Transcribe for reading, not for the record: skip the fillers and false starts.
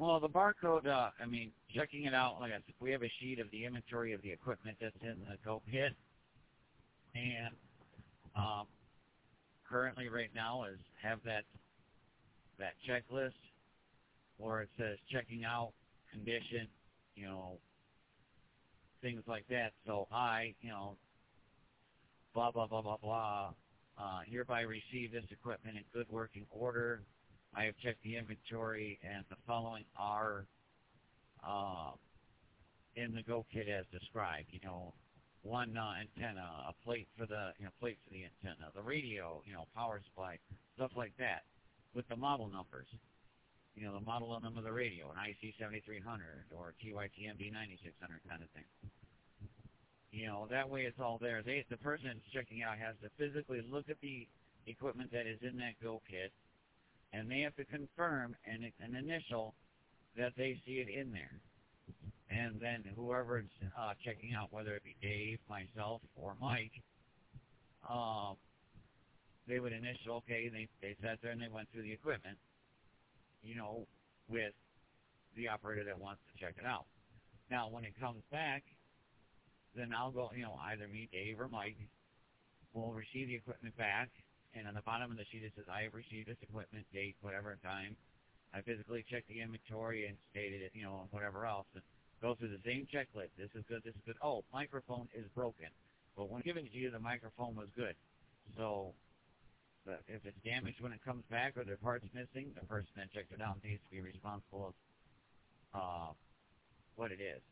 Well, the barcode, I mean, checking it out, like I said, we have a sheet of the inventory of the equipment that's in the Go Kit, and currently right now is have that checklist where it says checking out, condition, you know, things like that. So I, you know, blah, blah, blah, blah, blah, hereby receive this equipment in good working order. I have checked the inventory, and the following are in the Go Kit as described. You know, one antenna, a plate for the plate for the antenna, the radio, you know, power supply, stuff like that, with the model numbers. You know, the model number of the radio, an IC 7300 or TYTMD 9600 kind of thing. You know, that way it's all there. The person that's checking out has to physically look at the equipment that is in that Go Kit, and they have to confirm and initial that they see it in there. And then whoever's checking out, whether it be Dave, myself, or Mike, they would initial, okay, they sat there and they went through the equipment, you know, with the operator that wants to check it out. Now, when it comes back, then I'll go, you know, either me, Dave, or Mike will receive the equipment back, and on the bottom of the sheet it says, I have received this equipment, date, whatever time. I physically checked the inventory and stated it, you know, whatever else. And go through the same checklist. This is good, this is good. Oh, microphone is broken. But when given to you, the microphone was good. So if it's damaged when it comes back or the part's missing, the person that checked it out needs to be responsible of what it is.